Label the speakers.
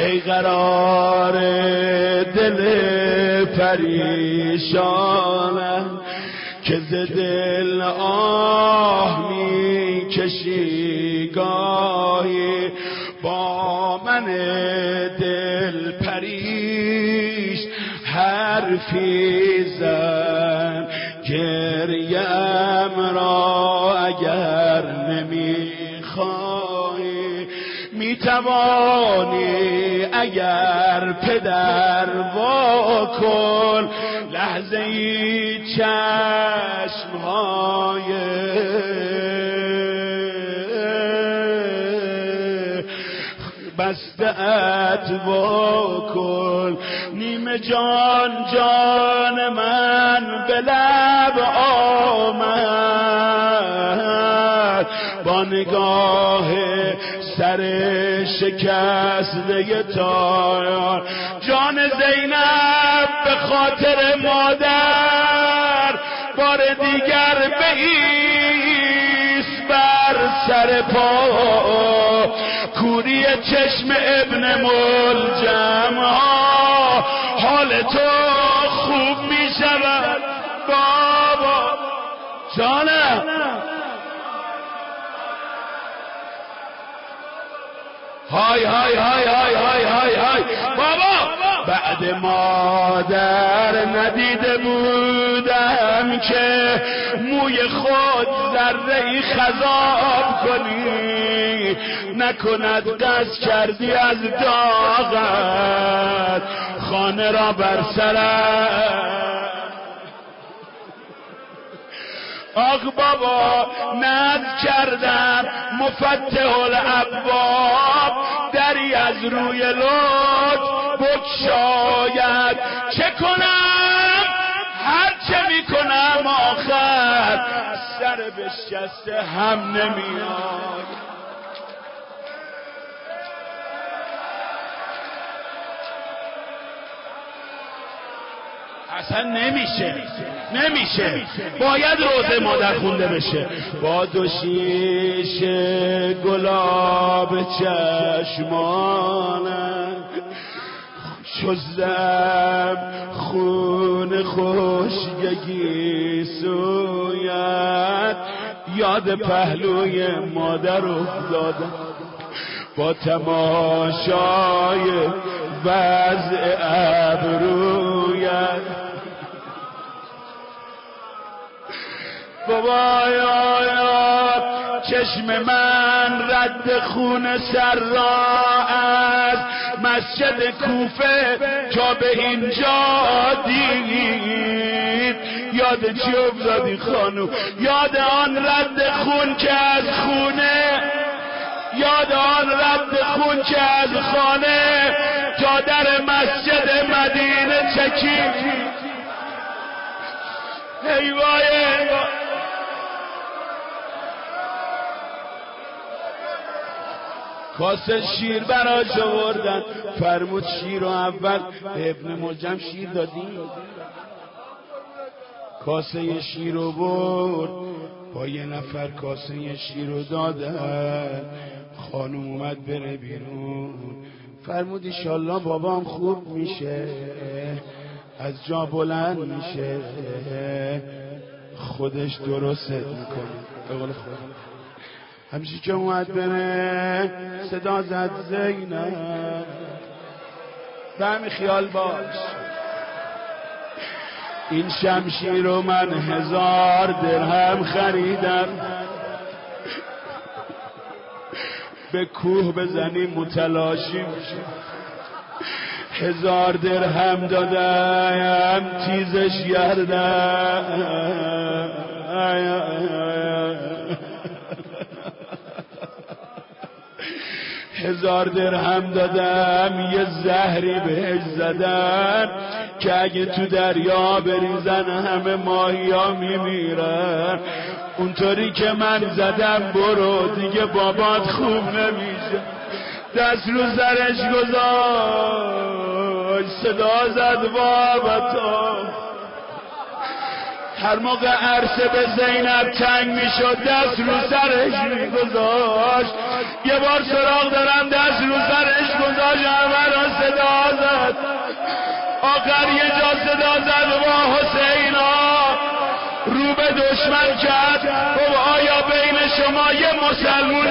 Speaker 1: ای قرار دل پریشانم که ز دل آه میکشی گاهی با من دل پریش حرفی زن گریم را اگر نمیخوای میتوانی اگر پدر واکن لحظه ای چشمهای بسته‌ات واکن نیمه جان من به لب آمد با نگاه سر شکسته تایار جان زینب به خاطر مادر بار دیگر بایست بر سر پا کوری چشم ابن ملجم حال تو خوب می شود بابا جانم های های های های های های های بابا بعد مادر ندیده بودم که موی خود ذره‌ای خضاب کنی نکند قصد کردی از داغت خانه را بر سرم آخ بابا ند کردم مفتح الابواب دری از روی لطف بگشاید چه کنم هر چه میکنم آخر سر بشکسته هم نمیاد اصلا نمیشه باید روزه مادر خونده بشه با دو شیشه گلاب چشمانم شستم خون خشکگی سویت یاد پهلوی مادر افتادم با تماشای وضع ابرویت بابا یا چشم من رد خون سر را از مسجد کوفه تا به اینجا دید یاد چی افتادی خانوم یاد آن رد خون که از خونه یاد آن رد خون که از خانه تا در مسجد مدینه چکید ای وای کاسه شیر براش آوردن فرمود شیر رو اول به ابن ملجم شیر دادیم کاسه شیر رو برد با یه نفر کاسه شیر رو دادن خانم اومد بره بیرون فرمود ایشالله بابام خوب میشه از جا بلند میشه خودش درست میکنه به قول خودم همچی که اومد بره صدا زد زینب به همین خیال باش این شمشیر رو من 1000 درهم خریدم به کوه بزنیم متلاشی میشه 1000 درهم دادم تیزش گردم 1000 درهم دادم یه زهری بهش زدن که اگه تو دریا بریزن همه ماهیا میمیرن اونطوری که من زدم برو دیگه بابات خوب نمیشه دست رو سرش گذاشت صدا زد بابا هر موقع عرصه به زینب تنگ میشد دست رو سرش میگذاشت یه بار سراغ دارم دست رو سرش گذاشت همه را آخر یه جا صدا زد وا حسینا، رو به دشمن کرد. گفت آیا بین شما یه مسلمون